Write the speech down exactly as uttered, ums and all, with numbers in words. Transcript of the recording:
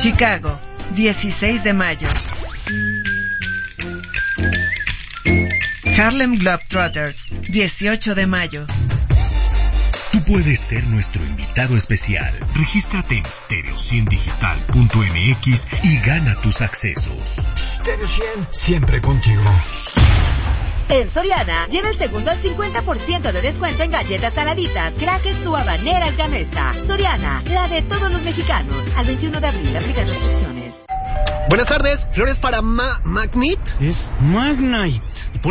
Chicago, dieciséis de mayo. Harlem Globetrotters, dieciocho de mayo. Tú puedes ser nuestro invitado especial. Regístrate en stereo cien digital punto m x y gana tus accesos. Stereo cien, siempre contigo. En Soriana, lleva el segundo al cincuenta por ciento de descuento en galletas saladitas, crackers o habaneras Gamesa. Soriana, la de todos los mexicanos. Al veintiuno de abril, aplican restricciones. Buenas tardes, flores para Ma Magnite. Es Magnite.